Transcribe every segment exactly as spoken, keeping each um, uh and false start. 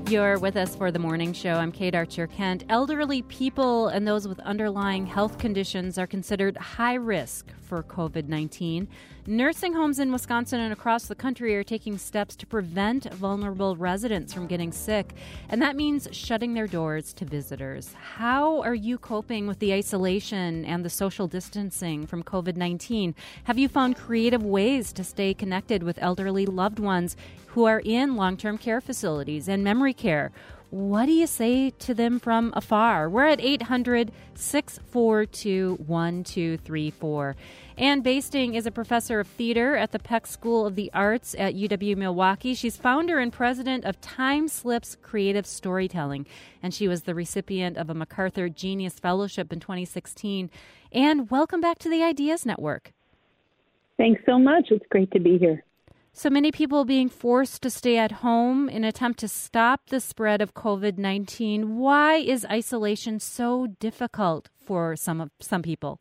You're with us for the morning show. I'm Kate Archer-Kent. Elderly people and those with underlying health conditions are considered high risk for covid nineteen. Nursing homes in Wisconsin and across the country are taking steps to prevent vulnerable residents from getting sick, and that means shutting their doors to visitors. How are you coping with the isolation and the social distancing from covid nineteen? Have you found creative ways to stay connected with elderly loved ones who are in long-term care facilities and memory care? What do you say to them from afar? We're at eight hundred, six four two, one two three four. Ann Basting is a professor of theater at the Peck School of the Arts at U W-Milwaukee. She's founder and president of Time Slips Creative Storytelling, and she was the recipient of a MacArthur Genius Fellowship in twenty sixteen. And welcome back to the Ideas Network. Thanks so much. It's great to be here. So many people being forced to stay at home in an attempt to stop the spread of covid nineteen. Why is isolation so difficult for some of some people?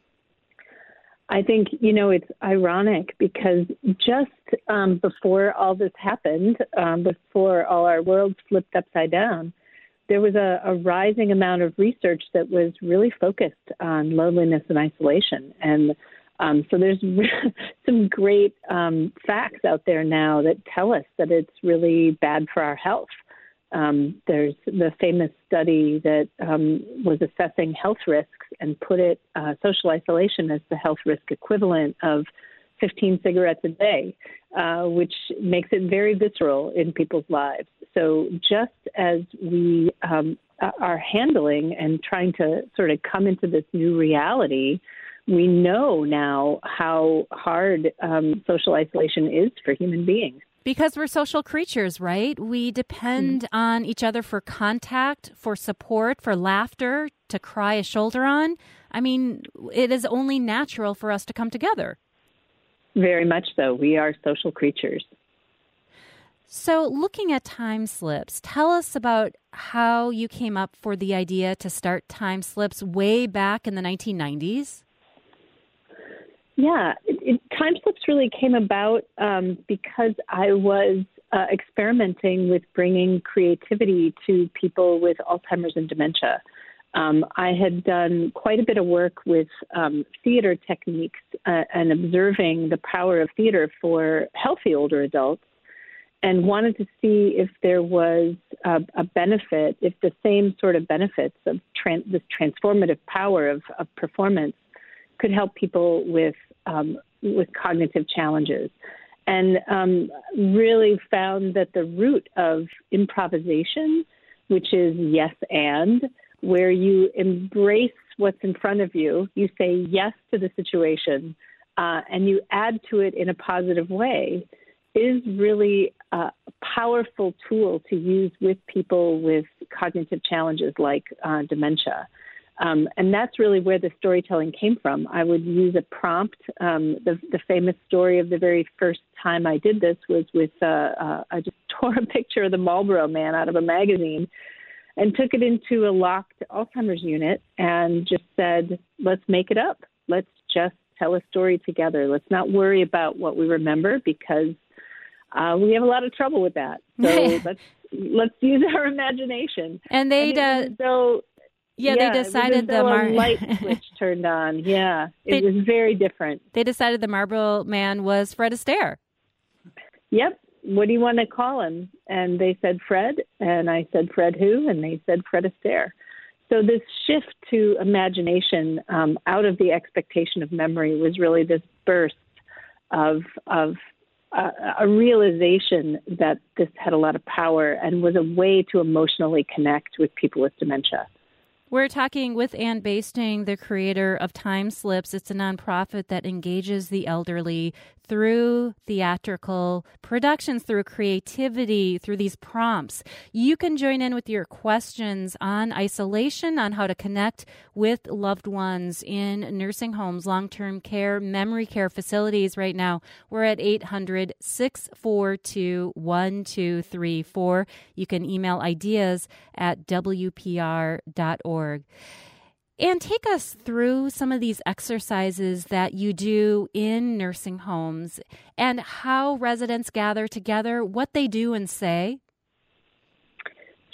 I think, you know, it's ironic because just um, before all this happened, um, before all our worlds flipped upside down, there was a, a rising amount of research that was really focused on loneliness and isolation. And Um, so there's some great um, facts out there now that tell us that it's really bad for our health. Um, there's the famous study that um, was assessing health risks and put it, uh, social isolation as the health risk equivalent of fifteen cigarettes a day, uh, which makes it very visceral in people's lives. So just as we um, are handling and trying to sort of come into this new reality, we know now how hard um, social isolation is for human beings. Because we're social creatures, right? We depend mm-hmm. on each other for contact, for support, for laughter, to cry a shoulder on. I mean, it is only natural for us to come together. Very much so. We are social creatures. So looking at Time Slips, tell us about how you came up for the idea to start Time Slips way back in the nineteen nineties. Yeah, it, it, Time Slips really came about um, because I was uh, experimenting with bringing creativity to people with Alzheimer's and dementia. Um, I had done quite a bit of work with um, theater techniques uh, and observing the power of theater for healthy older adults, and wanted to see if there was a, a benefit, if the same sort of benefits of tran- this transformative power of, of performance could help people with um, with cognitive challenges, and um, really found that the root of improvisation, which is yes and, where you embrace what's in front of you, you say yes to the situation, uh, and you add to it in a positive way, is really a powerful tool to use with people with cognitive challenges like uh, dementia. Um, and that's really where the storytelling came from. I would use a prompt. Um, the, the famous story of the very first time I did this was with, uh, uh, I just tore a picture of the Marlboro Man out of a magazine and took it into a locked Alzheimer's unit and just said, let's make it up. Let's just tell a story together. Let's not worry about what we remember, because uh, we have a lot of trouble with that. So let's let's use our imagination. And they and so. Yeah, yeah, they decided the Mar- light switch turned on. Yeah, it they, was very different. They decided the Marlboro Man was Fred Astaire. Yep. What do you want to call him? And they said Fred, and I said Fred who? And they said Fred Astaire. So this shift to imagination um, out of the expectation of memory was really this burst of of uh, a realization that this had a lot of power and was a way to emotionally connect with people with dementia. We're talking with Ann Basting, the creator of Time Slips. It's a nonprofit that engages the elderly through theatrical productions, through creativity, through these prompts. You can join in with your questions on isolation, on how to connect with loved ones in nursing homes, long-term care, memory care facilities right now. We're at eight hundred, six four two, one two three four. You can email ideas at w p r dot org. And take us through some of these exercises that you do in nursing homes and how residents gather together, what they do and say.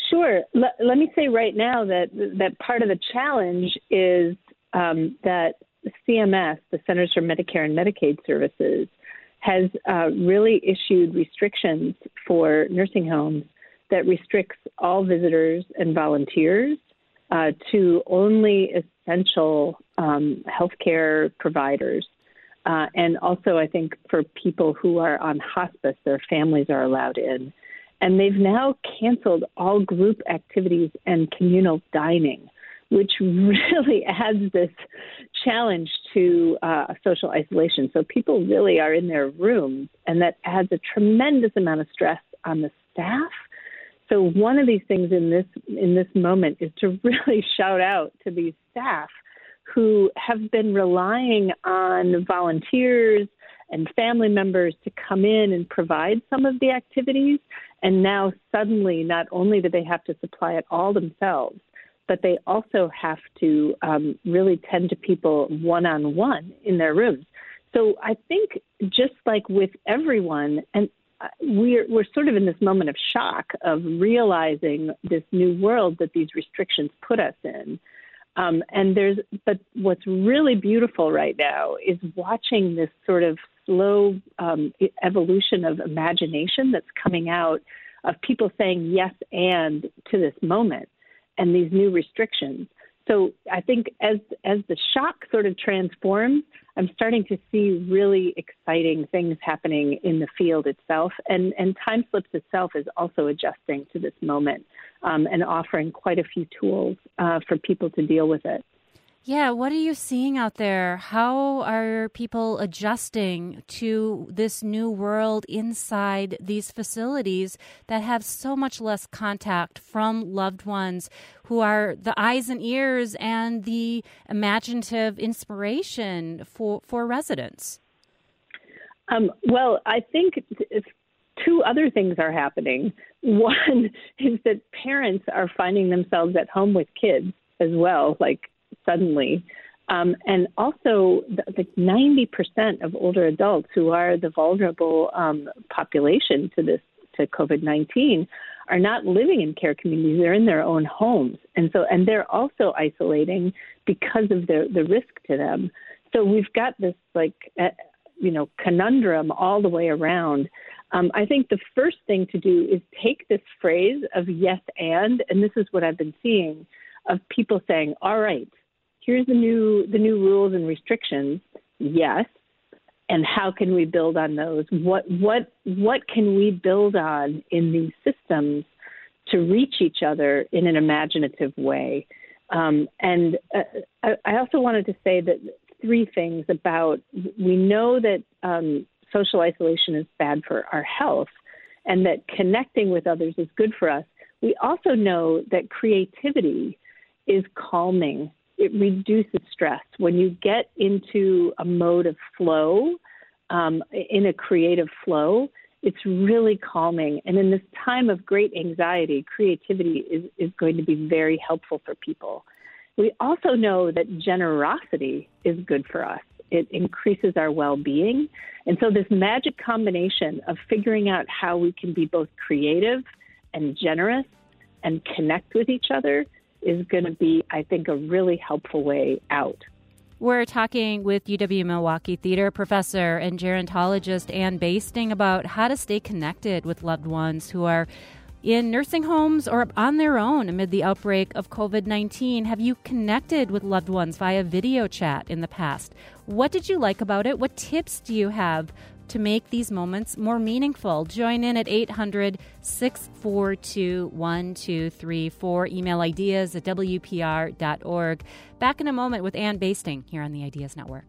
Sure. L- let me say right now that that part of the challenge is um, that C M S, the Centers for Medicare and Medicaid Services, has uh, really issued restrictions for nursing homes that restricts all visitors and volunteers uh, to only essential um, healthcare providers. Uh, and also, I think, for people who are on hospice, their families are allowed in. And they've now canceled all group activities and communal dining, which really adds this challenge to uh, social isolation. So people really are in their rooms, and that adds a tremendous amount of stress on the staff. So one of these things in this in this moment is to really shout out to these staff who have been relying on volunteers and family members to come in and provide some of the activities. And now suddenly, not only do they have to supply it all themselves, but they also have to um, really tend to people one-on-one in their rooms. So I think just like with everyone, and we're, we're sort of in this moment of shock of realizing this new world that these restrictions put us in. Um, and there's, but what's really beautiful right now is watching this sort of slow um, evolution of imagination that's coming out of people saying yes and to this moment and these new restrictions. So I think as as the shock sort of transforms, I'm starting to see really exciting things happening in the field itself. And, and TimeSlips itself is also adjusting to this moment um, and offering quite a few tools uh, for people to deal with it. Yeah, what are you seeing out there? How are people adjusting to this new world inside these facilities that have so much less contact from loved ones who are the eyes and ears and the imaginative inspiration for, for residents? Um, well, I think two other things are happening. One is that parents are finding themselves at home with kids as well, like suddenly. Um, and also, like ninety percent of older adults who are the vulnerable um, population to this, to COVID nineteen, are not living in care communities. They're in their own homes. And so, and they're also isolating because of the, the risk to them. So we've got this like, uh, you know, conundrum all the way around. Um, I think the first thing to do is take this phrase of yes and, and this is what I've been seeing, of people saying, all right, here's the new the new rules and restrictions. Yes. And how can we build on those? What what what can we build on in these systems to reach each other in an imaginative way? Um, and uh, I, I also wanted to say that three things about, we know that um, social isolation is bad for our health and that connecting with others is good for us. We also know that creativity is calming. It reduces stress. When you get into a mode of flow, um, in a creative flow, it's really calming. And in this time of great anxiety, creativity is, is going to be very helpful for people. We also know that generosity is good for us. It increases our well-being. And so this magic combination of figuring out how we can be both creative and generous and connect with each other is going to be, I think, a really helpful way out. We're talking with U W-Milwaukee theater professor and gerontologist Ann Basting about how to stay connected with loved ones who are in nursing homes or on their own amid the outbreak of COVID nineteen. Have you connected with loved ones via video chat in the past? What did you like about it? What tips do you have to make these moments more meaningful? Join in at eight hundred, six four two, one two three four. Email ideas at W P R dot org. Back in a moment with Ann Basting here on the Ideas Network.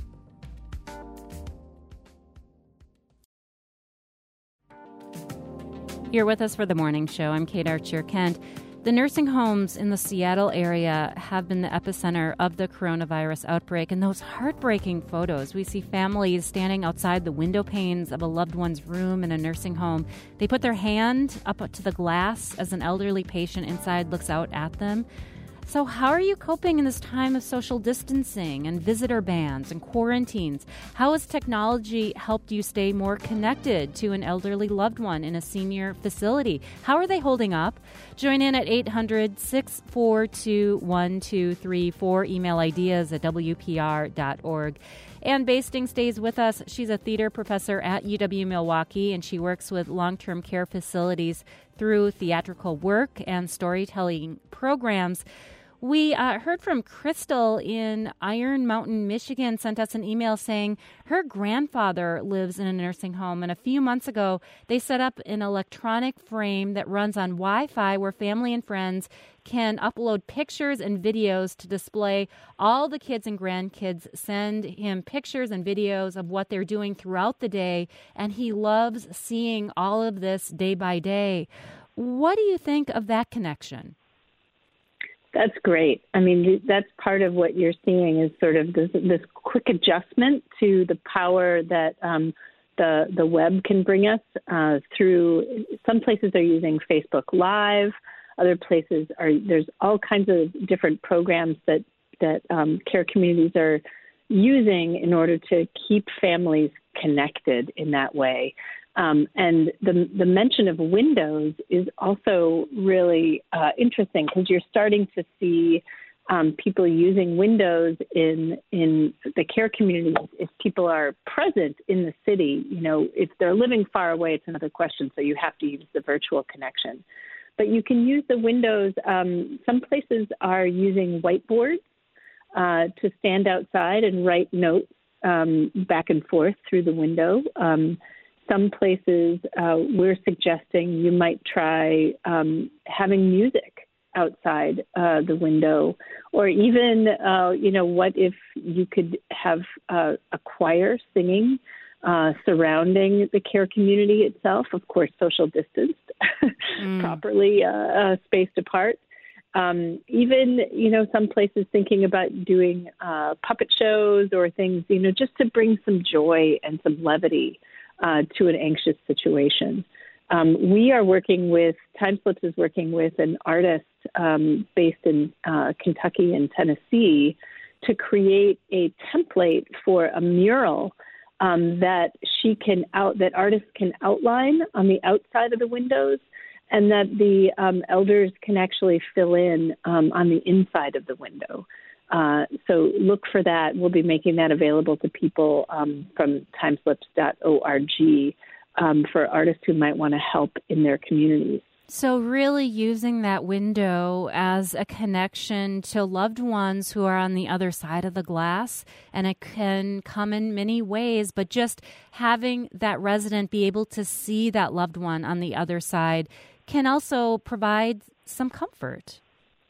You're with us for the morning show. I'm Kate Archer-Kent. The nursing homes in the Seattle area have been the epicenter of the coronavirus outbreak, and those heartbreaking photos. We see families standing outside the window panes of a loved one's room in a nursing home. They put their hand up to the glass as an elderly patient inside looks out at them. So how are you coping in this time of social distancing and visitor bans and quarantines? How has technology helped you stay more connected to an elderly loved one in a senior facility? How are they holding up? Join in at eight hundred, six four two, one two three four. Email ideas at W P R dot org. Ann Basting stays with us. She's a theater professor at U W-Milwaukee, and she works with long-term care facilities through theatrical work and storytelling programs. We uh, heard from Crystal in Iron Mountain, Michigan, sent us an email saying her grandfather lives in a nursing home. And a few months ago, they set up an electronic frame that runs on Wi-Fi where family and friends can upload pictures and videos to display. All the kids and grandkids send him pictures and videos of what they're doing throughout the day. And he loves seeing all of this day by day. What do you think of that connection? That's great. I mean, that's part of what you're seeing is sort of this, this quick adjustment to the power that um, the the web can bring us uh, through. Some places are using Facebook Live. Other places are there's all kinds of different programs that that um, care communities are using in order to keep families connected in that way. Um, and the, the mention of Windows is also really uh, interesting because you're starting to see um, people using Windows in in the care communities. If people are present in the city, you know, if they're living far away, it's another question. So you have to use the virtual connection. But you can use the Windows. Um, some places are using whiteboards uh, to stand outside and write notes um, back and forth through the window. Um, Some places uh, we're suggesting you might try um, having music outside uh, the window, or even, uh, you know, what if you could have uh, a choir singing uh, surrounding the care community itself, of course, social distanced, mm. properly uh, uh, spaced apart. Um, even, you know, some places thinking about doing uh, puppet shows or things, you know, just to bring some joy and some levity Uh, to an anxious situation. Um, we are working with, TimeSlips is working with an artist um, based in uh, Kentucky and Tennessee to create a template for a mural um, that she can out, that artists can outline on the outside of the windows, and that the um, elders can actually fill in um, on the inside of the window. Uh, so look for that. We'll be making that available to people um, from timeslips dot org um, for artists who might want to help in their communities. So really using that window as a connection to loved ones who are on the other side of the glass, and it can come in many ways, but just having that resident be able to see that loved one on the other side can also provide some comfort.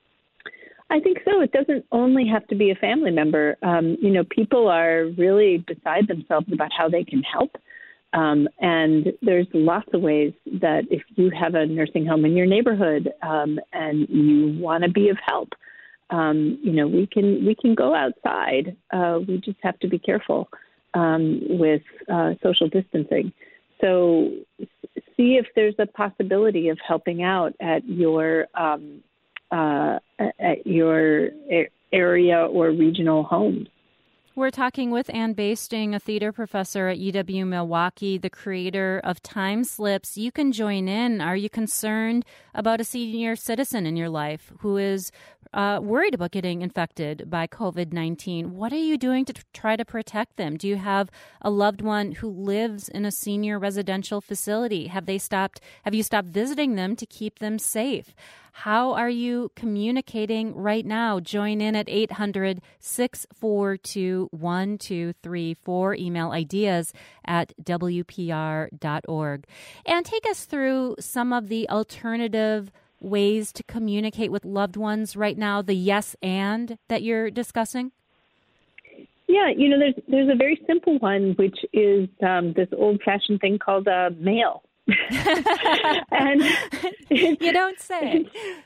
I think so. It doesn't only have to be a family member. Um, you know, people are really beside themselves about how they can help. Um, and there's lots of ways that if you have a nursing home in your neighborhood um, and you want to be of help, um, you know, we can we can go outside. Uh, we just have to be careful um, with uh, social distancing. So see if there's a possibility of helping out at your um, uh, at your area or regional homes. We're talking with Ann Basting, a theater professor at U W-Milwaukee, the creator of TimeSlips. You can join in. Are you concerned about a senior citizen in your life who is uh, worried about getting infected by covid nineteen? What are you doing to t- try to protect them? Do you have a loved one who lives in a senior residential facility? Have they stopped? Have you stopped visiting them to keep them safe? How are you communicating right now? Join in at eight hundred, six four two, one two three four. Email ideas at W P R dot org. And take us through some of the alternative ways to communicate with loved ones right now, the yes and that you're discussing. Yeah, you know, there's there's a very simple one, which is um, this old-fashioned thing called uh, mail. And you don't say.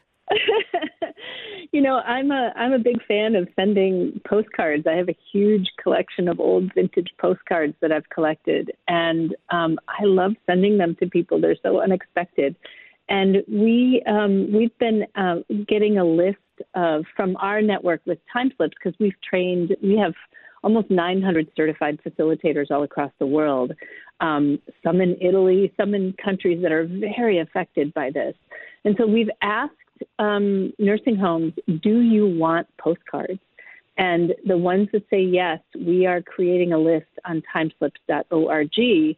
You know, I'm a I'm a big fan of sending postcards. I have a huge collection of old vintage postcards that I've collected, and um, I love sending them to people. They're so unexpected. And we um, we've been uh, getting a list of, from our network with TimeSlips, because we've trained, we have almost nine hundred certified facilitators all across the world, um, some in Italy, some in countries that are very affected by this. And so we've asked um, nursing homes, do you want postcards? And the ones that say yes, we are creating a list on timeslips dot org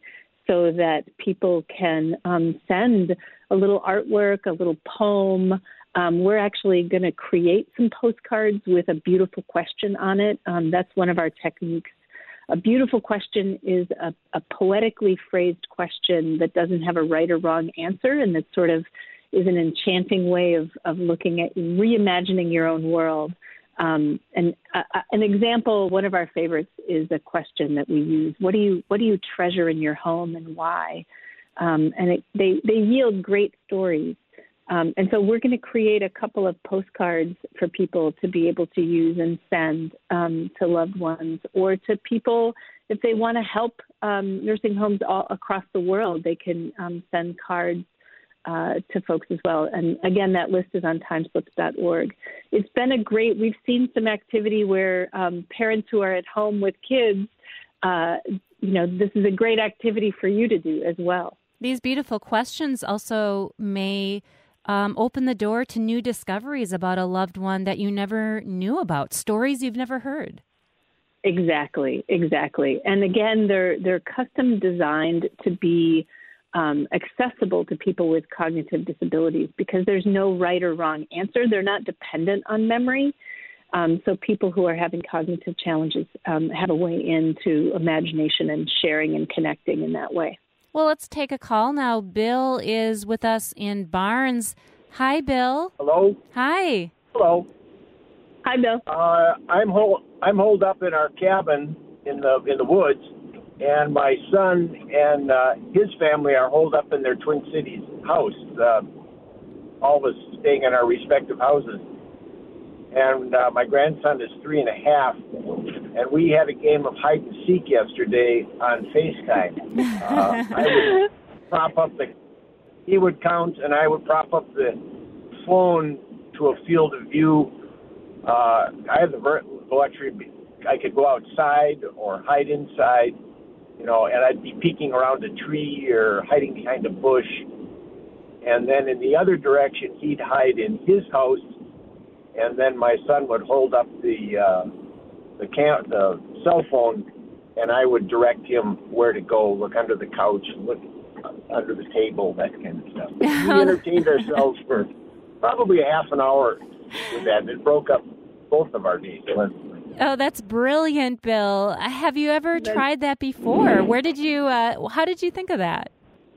so that people can um, send a little artwork, a little poem. Um, we're actually going to create some postcards with a beautiful question on it. Um, that's one of our techniques. A beautiful question is a, a poetically phrased question that doesn't have a right or wrong answer, and that sort of is an enchanting way of, of looking at reimagining your own world. Um, and uh, an example, one of our favorites, is a question that we use. What do you what do you treasure in your home, and why? Um, and it, they, they yield great stories. Um, and so we're going to create a couple of postcards for people to be able to use and send um, to loved ones, or to people if they want to help um, nursing homes all across the world. They can um, send cards uh, to folks as well. And again, that list is on timeslips dot org. It's been a great, we've seen some activity where um, parents who are at home with kids, uh, you know, this is a great activity for you to do as well. These beautiful questions also may Um, open the door to new discoveries about a loved one that you never knew about, stories you've never heard. Exactly, exactly. And again, they're they're custom designed to be um, accessible to people with cognitive disabilities, because there's no right or wrong answer. They're not dependent on memory. Um, so people who are having cognitive challenges um, have a way into imagination and sharing and connecting in that way. Well, let's take a call now. Bill is with us in Barnes. Hi, Bill. Hello. Hi. Hello. Hi, Bill. Uh, I'm hol- I'm holed up in our cabin in the in the woods, and my son and uh, his family are holed up in their Twin Cities house. Uh, all of us staying in our respective houses, and uh, my grandson is three and a half. And we had a game of hide and seek yesterday on FaceTime. Uh, I would prop up the, he would count, and I would prop up the phone to a field of view. Uh, I had the luxury, I could go outside or hide inside, you know, and I'd be peeking around a tree or hiding behind a bush. And then in the other direction, he'd hide in his house, and then my son would hold up the, uh, the cam- the cell phone, and I would direct him where to go, look under the couch, look under the table, that kind of stuff. We entertained ourselves for probably a half an hour with that. It broke up both of our days. Oh, that's brilliant, Bill. Have you ever tried that before? Where did you, uh, how did you think of that?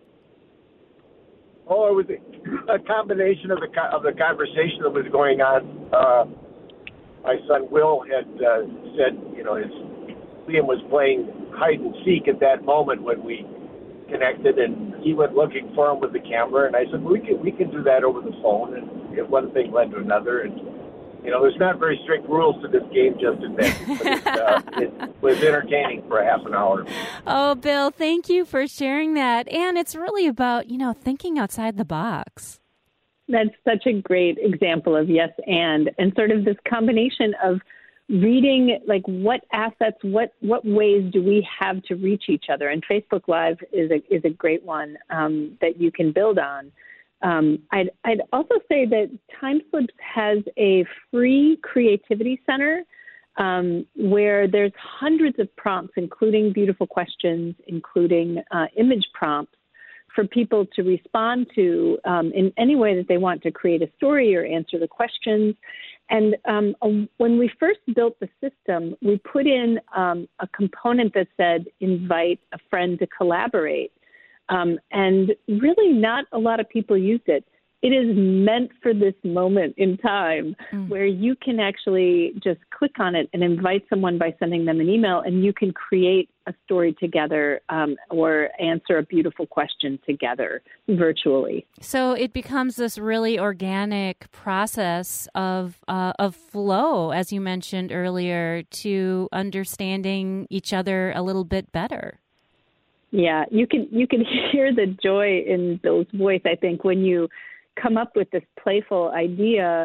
Oh, it was a, a combination of the of the conversation that was going on. Uh, My son Will had uh, said, you know, his, Liam was playing hide and seek at that moment when we connected, and he went looking for him with the camera. And I said, well, we can we can do that over the phone. And one thing led to another. And you know, there's not very strict rules to this game just in that. But it, uh, it was entertaining for a half an hour. Oh, Bill, thank you for sharing that. And it's really about, you know, thinking outside the box. That's such a great example of yes and, and sort of this combination of reading, like what assets, what what ways do we have to reach each other? And Facebook Live is a is a great one um, that you can build on. Um, I'd I'd also say that TimeSlips has a free creativity center um, where there's hundreds of prompts, including beautiful questions, including uh, image prompts, for people to respond to um, in any way that they want to create a story or answer the questions. And um, when we first built the system, we put in um, a component that said, invite a friend to collaborate. Um, and really not a lot of people used it. It is meant for this moment in time mm. where you can actually just click on it and invite someone by sending them an email, and you can create a story together um, or answer a beautiful question together virtually. So it becomes this really organic process of uh, of flow, as you mentioned earlier, to understanding each other a little bit better. Yeah, you can you can hear the joy in Bill's voice, I think, when you come up with this playful idea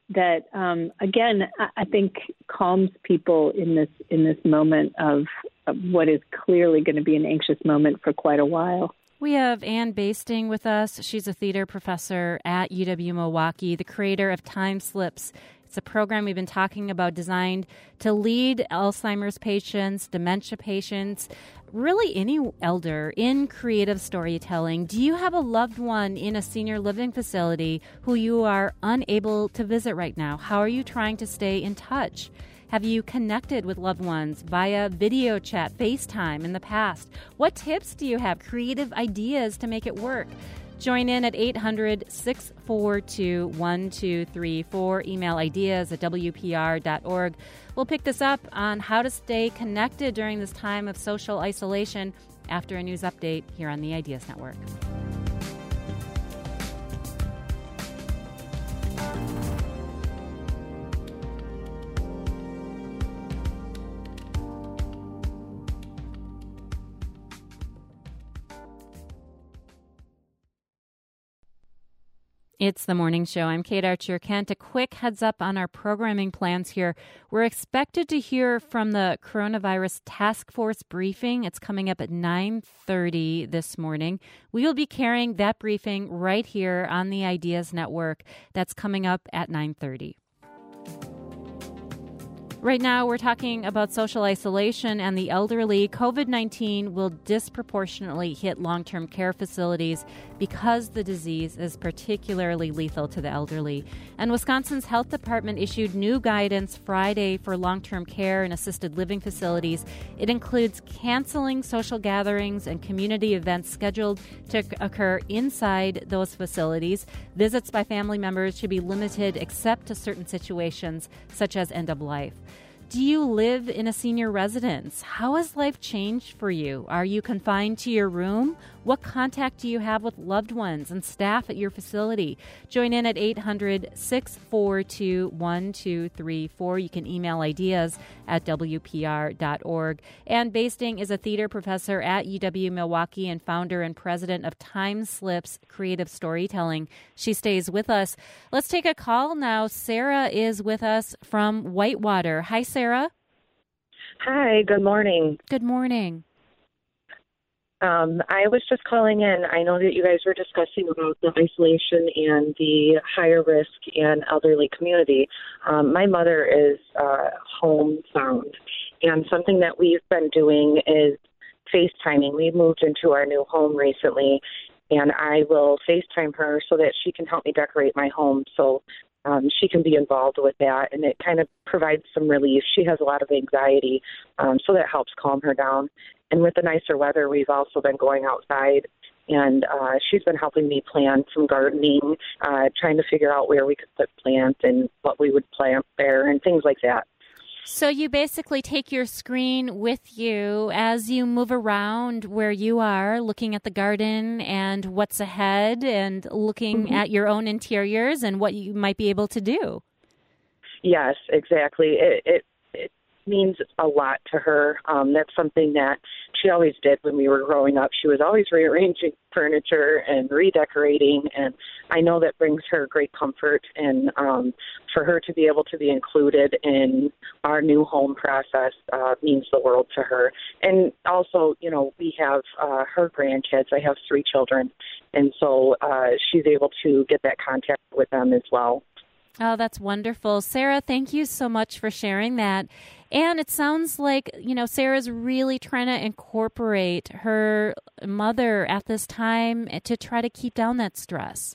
that, um, again, I, I think calms people in this in this moment of, of what is clearly going to be an anxious moment for quite a while. We have Ann Basting with us. She's a theater professor at U W-Milwaukee, the creator of Time Slips. It's a program we've been talking about designed to lead Alzheimer's patients, dementia patients, really any elder in creative storytelling. Do you have a loved one in a senior living facility who you are unable to visit right now? How are you trying to stay in touch? Have you connected with loved ones via video chat, FaceTime in the past? What tips do you have? Creative ideas to make it work? Join in at eight hundred, six four two, one two three four. Email ideas at W P R dot org. We'll pick this up on how to stay connected during this time of social isolation after a news update here on the Ideas Network. It's the morning show. I'm Kate Archer-Kent. A quick heads up on our programming plans here. We're expected to hear from the coronavirus task force briefing. It's coming up at nine thirty this morning. We will be carrying that briefing right here on the Ideas Network. That's coming up at nine thirty. Right now, we're talking about social isolation and the elderly. COVID nineteen will disproportionately hit long-term care facilities because the disease is particularly lethal to the elderly. And Wisconsin's health department issued new guidance Friday for long-term care and assisted living facilities. It includes canceling social gatherings and community events scheduled to occur inside those facilities. Visits by family members should be limited except to certain situations, such as end of life. Do you live in a senior residence? How has life changed for you? Are you confined to your room? What contact do you have with loved ones and staff at your facility? Join in at eight hundred, six four two, one two three four. You can email ideas at W P R dot org. Ann Basting is a theater professor at U W-Milwaukee and founder and president of Time Slips Creative Storytelling. She stays with us. Let's take a call now. Sarah is with us from Whitewater. Hi, Sarah. Hi, good morning. Good morning. Um, I was just calling in. I know that you guys were discussing about the isolation and the higher risk and elderly community. Um, my mother is uh, homebound, and something that we've been doing is FaceTiming. We moved into our new home recently, and I will FaceTime her so that she can help me decorate my home so um, she can be involved with that, and it kind of provides some relief. She has a lot of anxiety, um, so that helps calm her down. And with the nicer weather, we've also been going outside, and uh, she's been helping me plan some gardening, uh, trying to figure out where we could put plants and what we would plant there and things like that. So you basically take your screen with you as you move around where you are, looking at the garden and what's ahead and looking mm-hmm. at your own interiors and what you might be able to do. Yes, exactly. It, it, it means a lot to her. Um, that's something that she always did when we were growing up. She was always rearranging furniture and redecorating, and I know that brings her great comfort. And um, for her to be able to be included in our new home process uh, means the world to her. And also, you know, we have uh, her grandkids. I have three children, and so uh, she's able to get that contact with them as well. Oh, that's wonderful. Sarah, thank you so much for sharing that. And it sounds like, you know, Sarah's really trying to incorporate her mother at this time to try to keep down that stress.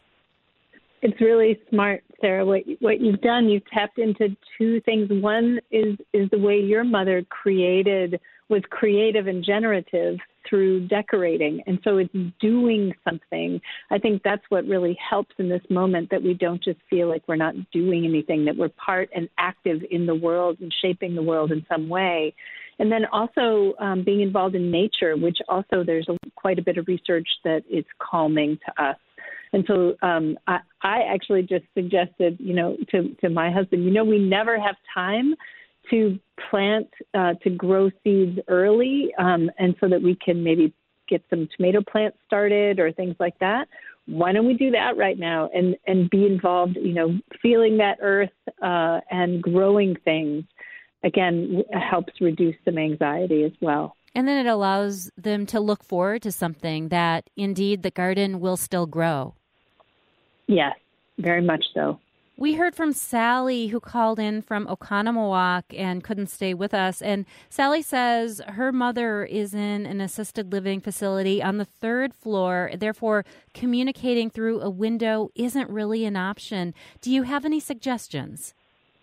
It's really smart, Sarah. What what you've done, you've tapped into two things. One is is the way your mother created, was creative and generative through decorating. And so it's doing something. I think that's what really helps in this moment, that we don't just feel like we're not doing anything, that we're part and active in the world and shaping the world in some way. And then also um, being involved in nature, which also there's a, quite a bit of research that is calming to us. And so um, I, I actually just suggested, you know, to, to my husband, you know, we never have time to plant, uh, to grow seeds early, um, and so that we can maybe get some tomato plants started or things like that. why don't we do that right now and, and be involved, you know, feeling that earth uh, and growing things, again, helps reduce some anxiety as well. And then it allows them to look forward to something that, indeed, the garden will still grow. Yes, very much so. We heard from Sally, who called in from Oconomowoc and couldn't stay with us. And Sally says her mother is in an assisted living facility on the third floor. Therefore, communicating through a window isn't really an option. Do you have any suggestions?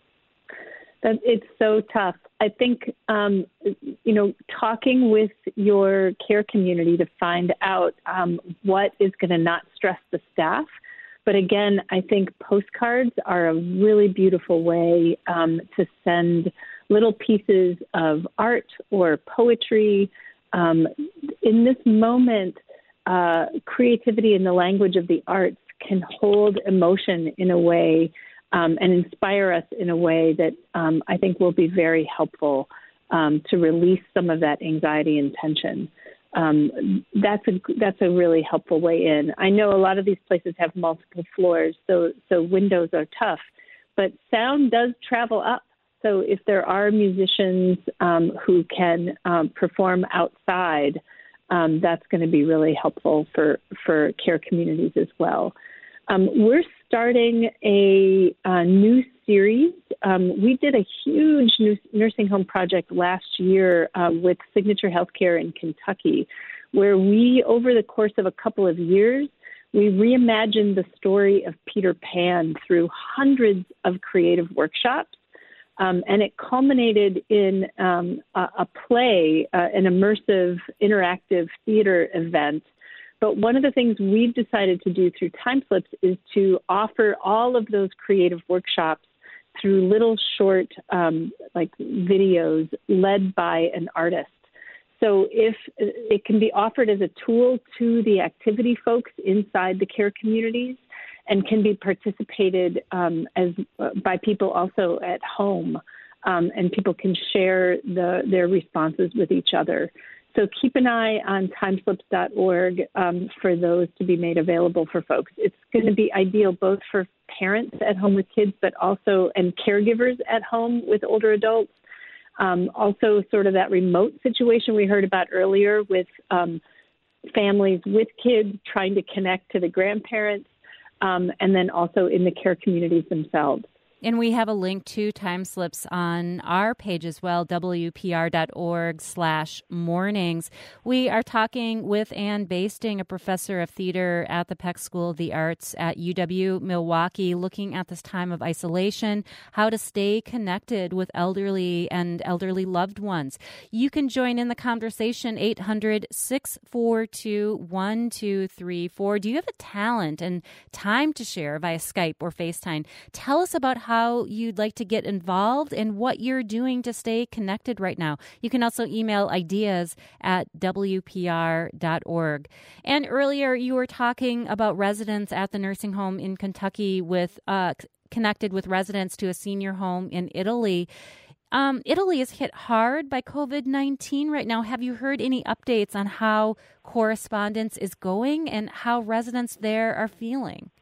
That it's so tough. I think, um, you know, talking with your care community to find out um, what is going to not stress the staff. But again, I think postcards are a really beautiful way um, to send little pieces of art or poetry. Um, in this moment, uh, creativity in the language of the arts can hold emotion in a way um, and inspire us in a way that um, I think will be very helpful um, to release some of that anxiety and tension. Um, that's a that's a really helpful way in. I know a lot of these places have multiple floors, so so windows are tough, but sound does travel up. So if there are musicians um, who can um, perform outside, um, that's going to be really helpful for for care communities as well. Um, we're starting a, a new series. Um, we did a huge new nursing home project last year uh, with Signature Healthcare in Kentucky, where we, over the course of a couple of years, we reimagined the story of Peter Pan through hundreds of creative workshops. Um, and it culminated in um, a, a play, uh, an immersive, interactive theater event. But one of the things we've decided to do through TimeSlips is to offer all of those creative workshops through little short um, like videos led by an artist. So if it can be offered as a tool to the activity folks inside the care communities and can be participated um, as uh, by people also at home, um, and people can share the, their responses with each other. So keep an eye on timeslips dot org um, for those to be made available for folks. It's going to be ideal both for parents at home with kids, but also and caregivers at home with older adults. Um, also sort of that remote situation we heard about earlier with um, families with kids trying to connect to the grandparents, um, and then also in the care communities themselves. And we have a link to TimeSlips on our page as well, W P R dot org slash mornings. We are talking with Ann Basting, a professor of theater at the Peck School of the Arts at U W Milwaukee, looking at this time of isolation, how to stay connected with elderly and elderly loved ones. You can join in the conversation, eight hundred, six four two, one two three four. Do you have a talent and time to share via Skype or FaceTime? Tell us about how how you'd like to get involved and what you're doing to stay connected right now. You can also email ideas at W P R dot org. And earlier you were talking about residents at the nursing home in Kentucky with uh, connected with residents to a senior home in Italy. Um, Italy is hit hard by covid nineteen right now. Have you heard any updates on how correspondence is going and how residents there are feeling?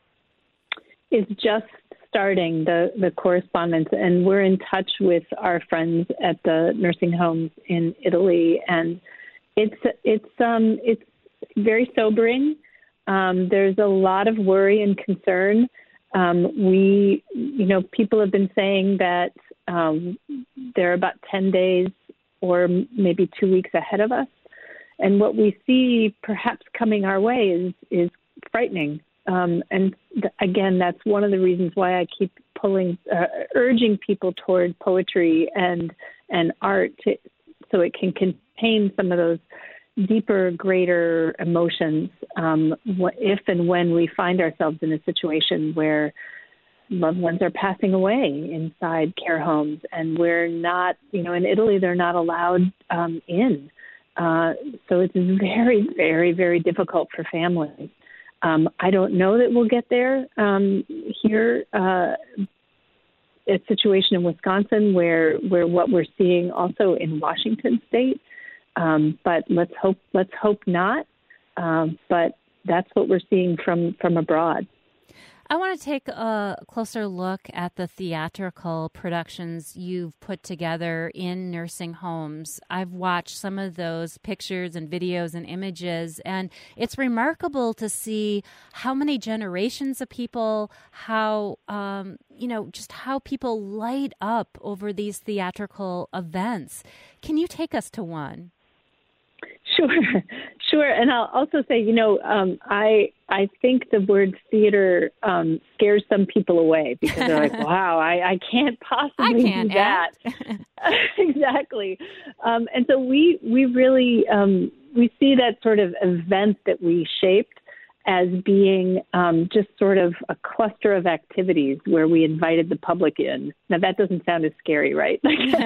It's just starting the, the correspondence, and we're in touch with our friends at the nursing homes in Italy, and it's it's um it's very sobering. Um, there's a lot of worry and concern. Um, we, you know, people have been saying that um, they're about ten days or maybe two weeks ahead of us, and what we see perhaps coming our way is is frightening. Um, and th- again, that's one of the reasons why I keep pulling, uh, urging people toward poetry and and art, to, so it can contain some of those deeper, greater emotions. Um, wh- if and when we find ourselves in a situation where loved ones are passing away inside care homes, and we're not, you know, in Italy they're not allowed um, in, uh, so it's very, very, very difficult for families. Um, I don't know that we'll get there um, here. Uh, a situation in Wisconsin where, where what we're seeing also in Washington State, um, but let's hope let's hope not. Um, but that's what we're seeing from, from abroad. I want to take a closer look at the theatrical productions you've put together in nursing homes. I've watched some of those pictures and videos and images, and it's remarkable to see how many generations of people, how, um, you know, just how people light up over these theatrical events. Can you take us to one? Sure, sure. And I'll also say, you know, um, I I think the word theater um, scares some people away because they're like, wow, I, I can't possibly I can't do that. Exactly. Um, and so we, we really, um, we see that sort of event that we shaped as being um, just sort of a cluster of activities where we invited the public in. Now, that doesn't sound as scary, right?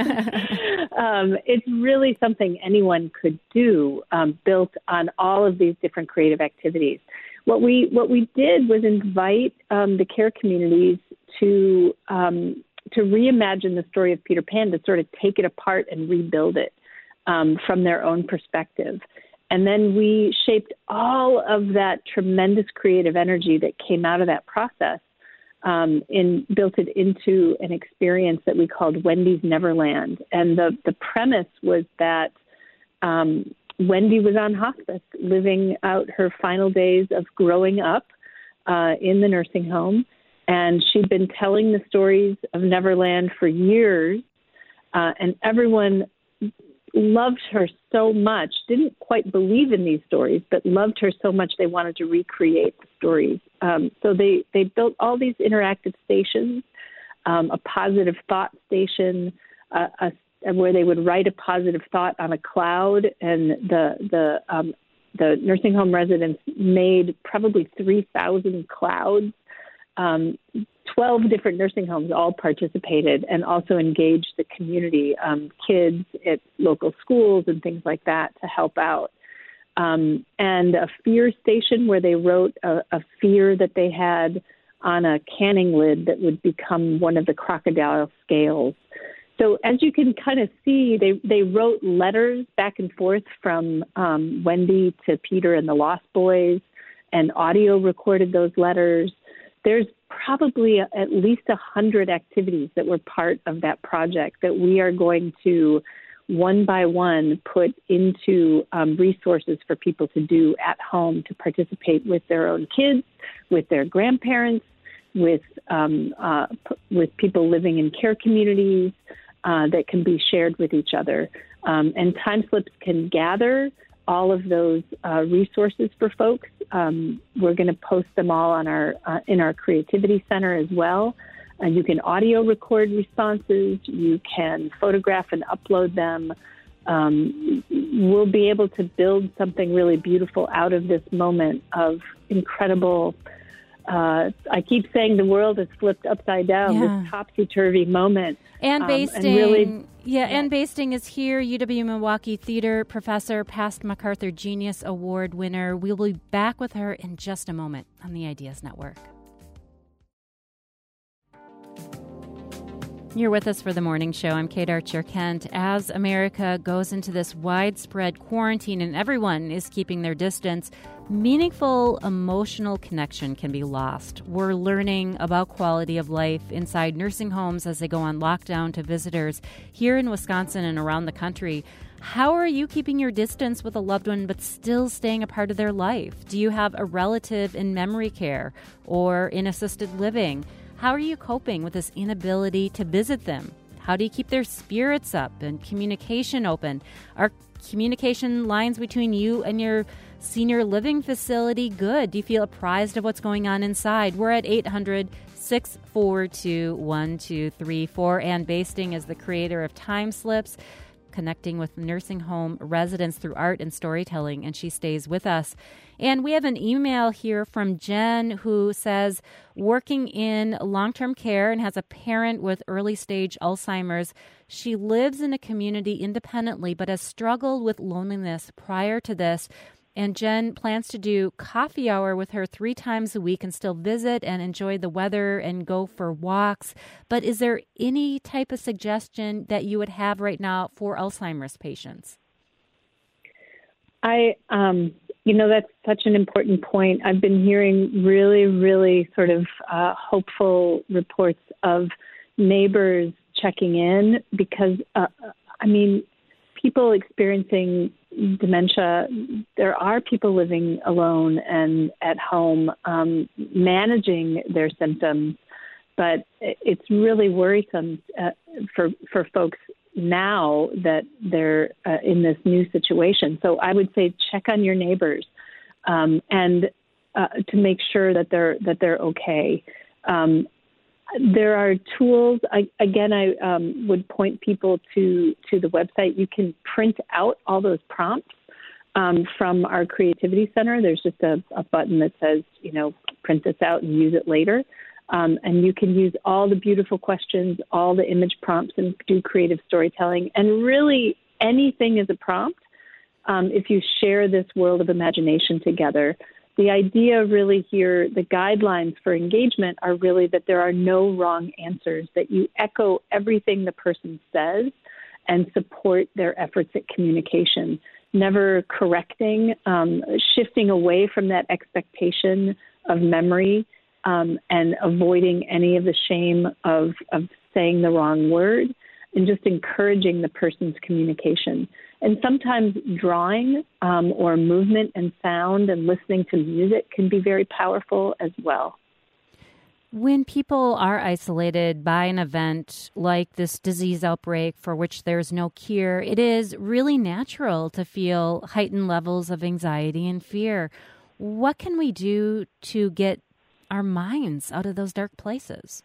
um, it's really something anyone could do, um, built on all of these different creative activities. What we what we did was invite um, the care communities to um, to reimagine the story of Peter Pan, to sort of take it apart and rebuild it um, from their own perspective. And then we shaped all of that tremendous creative energy that came out of that process um, and built it into an experience that we called Wendy's Neverland. And the, the premise was that um, Wendy was on hospice, living out her final days of growing up uh, in the nursing home. And she'd been telling the stories of Neverland for years, uh, and everyone loved her so much, didn't quite believe in these stories, but loved her so much they wanted to recreate the stories. Um, so they, they built all these interactive stations, um, a positive thought station, uh, a, where they would write a positive thought on a cloud, and the the um, the nursing home residents made probably three thousand clouds. Um, twelve different nursing homes all participated and also engaged the community, um, kids at local schools and things like that to help out. Um, and a fear station where they wrote a, a fear that they had on a canning lid that would become one of the crocodile scales. So as you can kind of see, they, they wrote letters back and forth from um, Wendy to Peter and the Lost Boys, and audio recorded those letters. There's probably a, at least a hundred activities that were part of that project that we are going to, one by one, put into um, resources for people to do at home to participate with their own kids, with their grandparents, with um, uh, p- with people living in care communities uh, that can be shared with each other. Um, and Time Slips can gather all of those uh, resources for folks. Um, we're going to post them all on our uh, in our Creativity Center as well. Uh, you can audio record responses. You can photograph and upload them. Um, we'll be able to build something really beautiful out of this moment of incredible. Uh, I keep saying the world is flipped upside down, yeah. this topsy-turvy moment. Ann Basting, um, and really, yeah, Ann Basting is here, U W-Milwaukee theater professor, past MacArthur Genius Award winner. We'll be back with her in just a moment on the Ideas Network. You're with us for the morning show. I'm Kate Archer-Kent. As America goes into this widespread quarantine and everyone is keeping their distance, meaningful emotional connection can be lost. We're learning about quality of life inside nursing homes as they go on lockdown to visitors here in Wisconsin and around the country. How are you keeping your distance with a loved one but still staying a part of their life? Do you have a relative in memory care or in assisted living? How are you coping with this inability to visit them? How do you keep their spirits up and communication open? Are communication lines between you and your senior living facility good? Do you feel apprised of what's going on inside? We're at eight hundred, six four two, one two three four. Ann Basting is the creator of Time Slips, connecting with nursing home residents through art and storytelling, and she stays with us. And we have an email here from Jen who says, working in long-term care and has a parent with early-stage Alzheimer's. She lives in a community independently but has struggled with loneliness prior to this. And Jen plans to do coffee hour with her three times a week and still visit and enjoy the weather and go for walks. But is there any type of suggestion that you would have right now for Alzheimer's patients? I, um, you know, that's such an important point. I've been hearing really, really sort of uh, hopeful reports of neighbors checking in because, uh, I mean, people experiencing dementia, there are people living alone and at home um, managing their symptoms, but it's really worrisome uh, for for folks now that they're uh, in this new situation. So I would say check on your neighbors um, and uh, to make sure that they're that they're okay. Um, There are tools. I, again, I um, would point people to, to the website. You can print out all those prompts um, from our Creativity Center. There's just a, a button that says, you know, print this out and use it later. Um, and you can use all the beautiful questions, all the image prompts, and do creative storytelling. And really, anything is a prompt um, if you share this world of imagination together. The idea really here, the guidelines for engagement are really that there are no wrong answers, that you echo everything the person says and support their efforts at communication, never correcting, um, shifting away from that expectation of memory um, and avoiding any of the shame of, of saying the wrong word and just encouraging the person's communication. And sometimes drawing um, or movement and sound and listening to music can be very powerful as well. When people are isolated by an event like this disease outbreak for which there's no cure, it is really natural to feel heightened levels of anxiety and fear. What can we do to get our minds out of those dark places?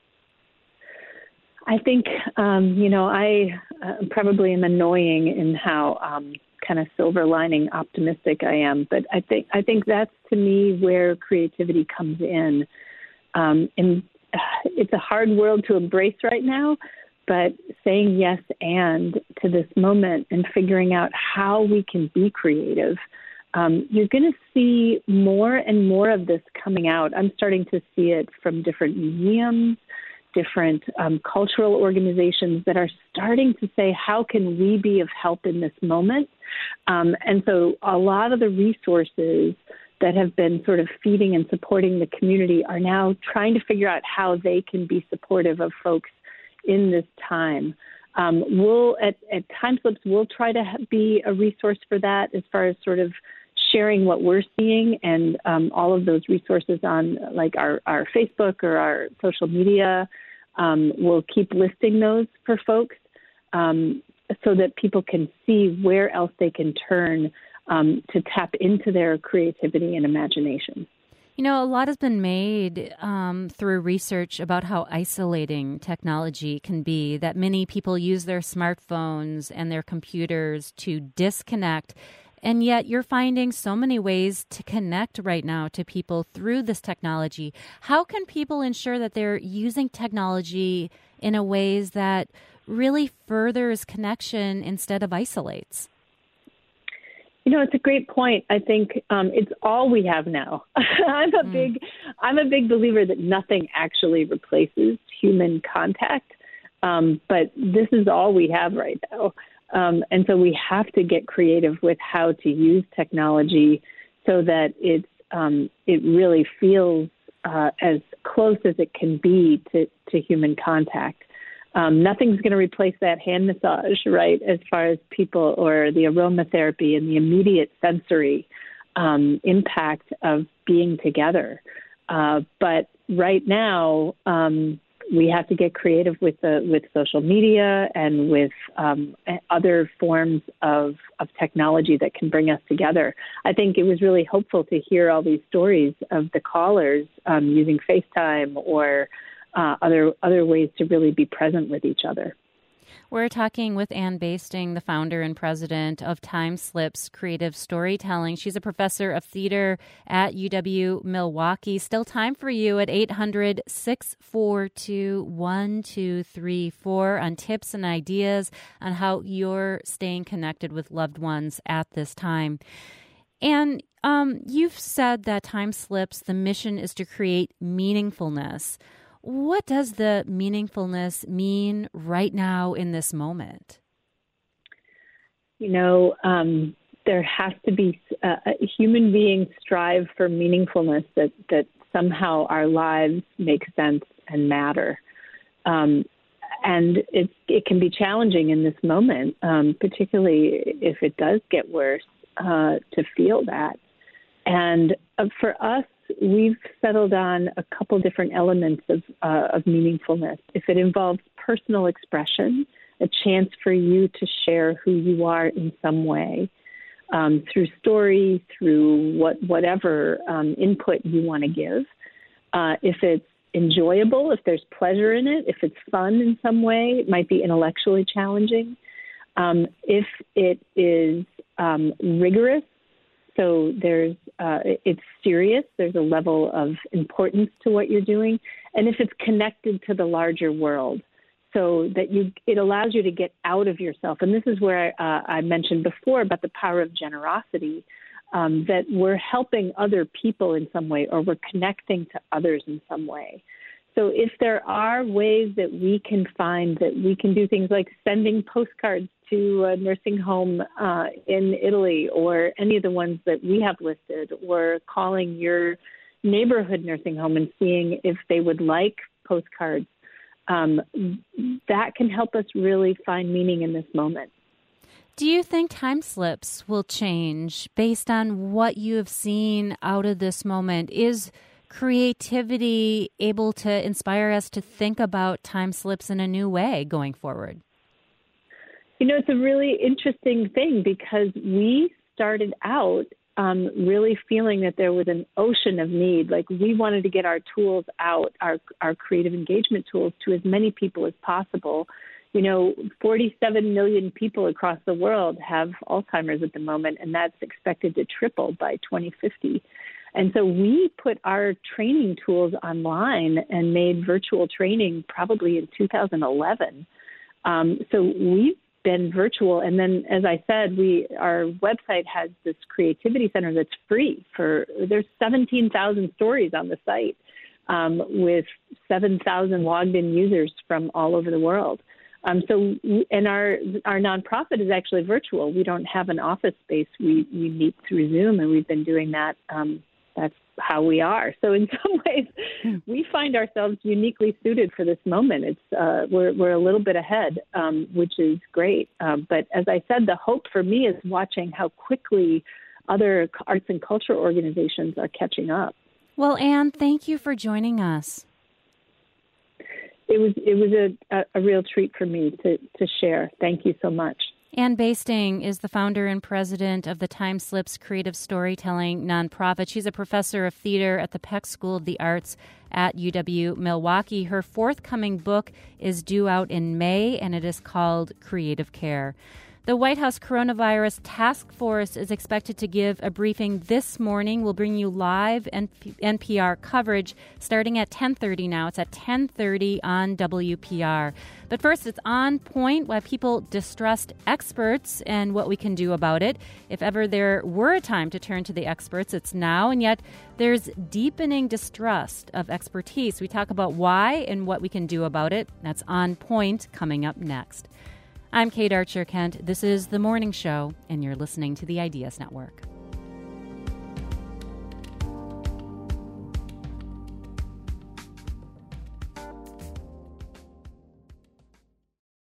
I think, um, you know, I uh, probably am annoying in how um, kind of silver lining optimistic I am. But I think I think that's, to me, where creativity comes in. Um, and it's a hard world to embrace right now, but saying yes and to this moment and figuring out how we can be creative, um, you're going to see more and more of this coming out. I'm starting to see it from different museums, different um, cultural organizations that are starting to say, how can we be of help in this moment? Um, and so a lot of the resources that have been sort of feeding and supporting the community are now trying to figure out how they can be supportive of folks in this time. Um, we'll at, at TimeSlips, we'll try to be a resource for that as far as sort of sharing what we're seeing, and um, all of those resources on like our, our Facebook or our social media. Um, we'll keep listing those for folks um, so that people can see where else they can turn um, to tap into their creativity and imagination. You know, a lot has been made um, through research about how isolating technology can be, that many people use their smartphones and their computers to disconnect. And yet you're finding so many ways to connect right now to people through this technology. How can people ensure that they're using technology in a ways that really furthers connection instead of isolates? You know, it's a great point. I think um, it's all we have now. I'm a mm. big, I'm a big believer that nothing actually replaces human contact, um, but this is all we have right now. Um, and so we have to get creative with how to use technology so that it's um, it really feels uh, as close as it can be to, to human contact. Um, nothing's going to replace that hand massage, right, as far as people, or the aromatherapy and the immediate sensory um, impact of being together. Uh, but right now, um, we have to get creative with the with social media and with um, other forms of, of technology that can bring us together. I think it was really hopeful to hear all these stories of the callers um, using FaceTime or uh, other other ways to really be present with each other. We're talking with Ann Basting, the founder and president of TimeSlips Creative Storytelling. She's a professor of theater at U W Milwaukee. Still time for you at eight hundred, six four two, one two three four on tips and ideas on how you're staying connected with loved ones at this time. And um, you've said that TimeSlips, the mission is to create meaningfulness. What does the meaningfulness mean right now in this moment? You know, um, there has to be uh, human beings strive for meaningfulness, that, that somehow our lives make sense and matter. Um, and it, it can be challenging in this moment, um, particularly if it does get worse, uh, to feel that. And uh, for us, we've settled on a couple different elements of, uh, of meaningfulness. If it involves personal expression, a chance for you to share who you are in some way, um, through story, through what whatever um, input you want to give. Uh, if it's enjoyable, if there's pleasure in it, if it's fun in some way, it might be intellectually challenging. Um, if it is um, rigorous, so there's uh, it's serious, there's a level of importance to what you're doing, and if it's connected to the larger world, so that you it allows you to get out of yourself. And this is where I, uh, I mentioned before about the power of generosity, um, that we're helping other people in some way, or we're connecting to others in some way. So if there are ways that we can find that we can do things like sending postcards to a nursing home uh, in Italy, or any of the ones that we have listed, or calling your neighborhood nursing home and seeing if they would like postcards, um, that can help us really find meaning in this moment. Do you think time slips will change based on what you have seen out of this moment? Is creativity able to inspire us to think about time slips in a new way going forward? You know, it's a really interesting thing, because we started out um, really feeling that there was an ocean of need. Like, we wanted to get our tools out, our our creative engagement tools, to as many people as possible. You know, forty-seven million people across the world have Alzheimer's at the moment, and that's expected to triple by twenty fifty. And so we put our training tools online and made virtual training probably in two thousand eleven. Um, so we've been virtual. And then, as I said, we our website has this creativity center that's free. For there's seventeen thousand stories on the site, um, with seven thousand logged in users from all over the world. Um, so, and our our nonprofit is actually virtual. We don't have an office space. We we meet through Zoom, and we've been doing that. Um, that's how we are. So, in some ways, we find ourselves uniquely suited for this moment. It's uh, we're we're a little bit ahead, um, which is great. Um, but as I said, the hope for me is watching how quickly other arts and culture organizations are catching up. Well, Anne, thank you for joining us. It was it was a, a real treat for me to, to share. Thank you so much. Anne Basting is the founder and president of the Time Slips Creative Storytelling nonprofit. She's a professor of theater at the Peck School of the Arts at U W-Milwaukee. Her forthcoming book is due out in May, and it is called Creative Care. The White House Coronavirus Task Force is expected to give a briefing this morning. We'll bring you live N P R coverage starting at ten thirty now. It's at ten thirty on W P R. But first, it's On Point, why people distrust experts and what we can do about it. If ever there were a time to turn to the experts, it's now. And yet there's deepening distrust of expertise. We talk about why and what we can do about it. That's On Point coming up next. I'm Kate Archer Kent. This is The Morning Show, and you're listening to the Ideas Network.